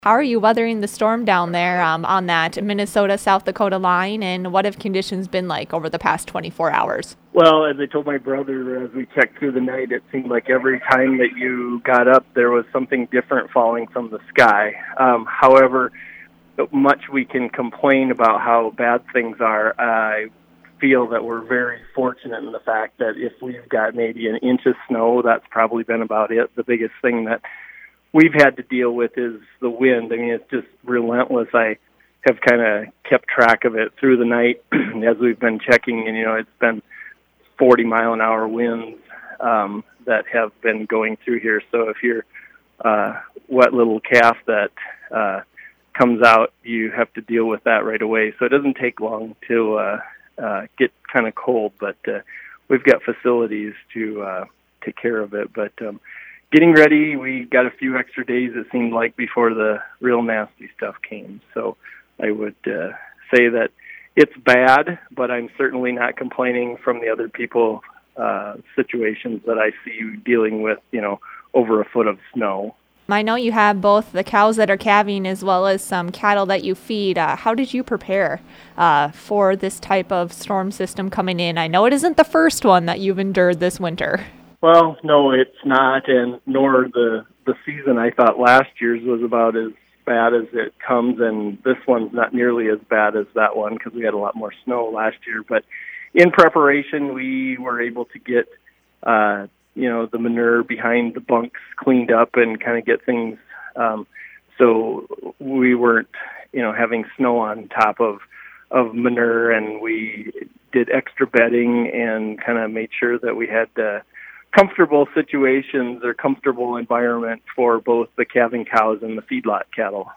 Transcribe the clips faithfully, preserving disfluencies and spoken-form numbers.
How are you weathering the storm down there um, on that Minnesota-South Dakota line, and what have conditions been like over the past twenty-four hours? Well, as I told my brother as we checked through the night, it seemed like every time that you got up, there was something different falling from the sky. Um, however, much we can complain about how bad things are, I feel that we're very fortunate in the fact that if we've got maybe an inch of snow, that's probably been about it. The biggest thing that we've had to deal with is the wind. I mean, it's just relentless. I have kind of kept track of it through the night as we've been checking, and, you know, it's been forty mile an hour winds um, that have been going through here. So if you're uh, wet little calf that uh, comes out, you have to deal with that right away. So it doesn't take long to uh, uh, get kind of cold, but uh, we've got facilities to uh, take care of it. But um, getting ready, we got a few extra days, it seemed like, before the real nasty stuff came. So I would uh, say that it's bad, but I'm certainly not complaining from the other people, uh, situations that I see you dealing with, you know, over a foot of snow. I know you have both the cows that are calving as well as some cattle that you feed. Uh, how did you prepare uh, for this type of storm system coming in? I know it isn't the first one that you've endured this winter. Well, no, it's not, and nor the, the season. I thought last year's was about as bad as it comes, and this one's not nearly as bad as that one because we had a lot more snow last year. But in preparation, we were able to get uh, you know, the manure behind the bunks cleaned up and kind of get things um, so we weren't, you know, having snow on top of, of manure, and we did extra bedding and kind of made sure that we had uh, comfortable situations or comfortable environment for both the calving cows and the feedlot cattle.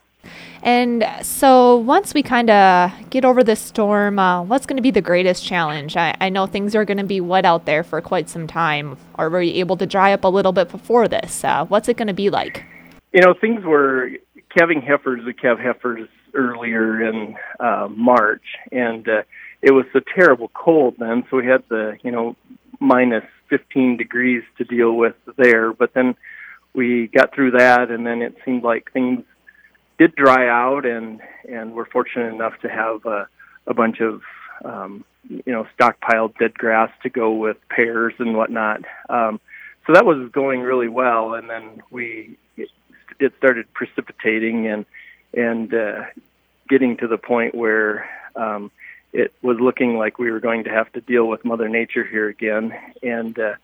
And so once we kind of get over this storm, uh, what's going to be the greatest challenge? I, I know things are going to be wet out there for quite some time. Or were you able to dry up a little bit before this? Uh, what's it going to be like? You know, things were calving heifers, we calved heifers earlier in uh, March, and uh, it was a terrible cold then, so we had the, you know, minus fifteen degrees to deal with there. But then we got through that, and then it seemed like things did dry out, and, and we're fortunate enough to have a, a bunch of, um, you know, stockpiled dead grass to go with pears and whatnot. Um, so that was going really well, and then we it, it started precipitating and and uh, getting to the point where um, it was looking like we were going to have to deal with Mother Nature here again. And uh,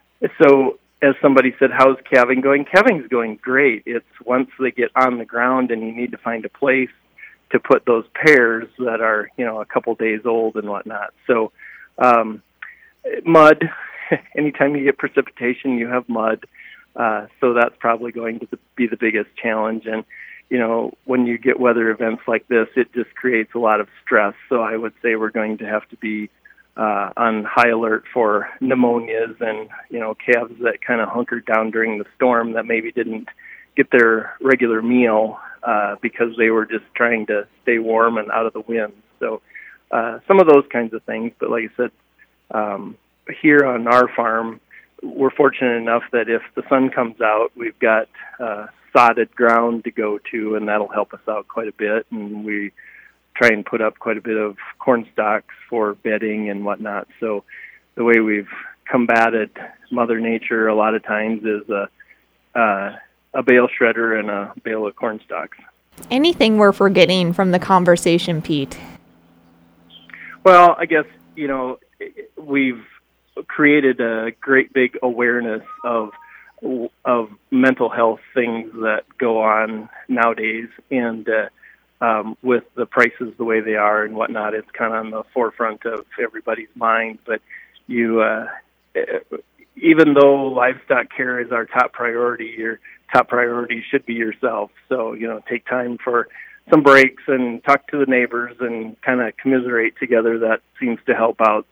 so as somebody said, how's calving going? Calving's going great. It's once they get on the ground and you need to find a place to put those pairs that are, you know, a couple days old and whatnot. So um, mud, anytime you get precipitation, you have mud. Uh, so that's probably going to be the biggest challenge. And, you know, when you get weather events like this, it just creates a lot of stress. So I would say we're going to have to be Uh, on high alert for pneumonias and, you know, calves that kind of hunkered down during the storm that maybe didn't get their regular meal uh, because they were just trying to stay warm and out of the wind. So uh, some of those kinds of things. But like I said, um, here on our farm, we're fortunate enough that if the sun comes out, we've got uh, sodded ground to go to, and that'll help us out quite a bit. And we try and put up quite a bit of corn stalks for bedding and whatnot. So the way we've combated Mother Nature a lot of times is a, uh, a bale shredder and a bale of corn stalks. Anything we're forgetting from the conversation, Pete? Well, I guess, you know, we've created a great big awareness of of mental health things that go on nowadays, and uh, Um, with the prices the way they are and whatnot, it's kind of on the forefront of everybody's mind. But you, uh, even though livestock care is our top priority, your top priority should be yourself. So, you know, take time for some breaks and talk to the neighbors and kind of commiserate together. That seems to help out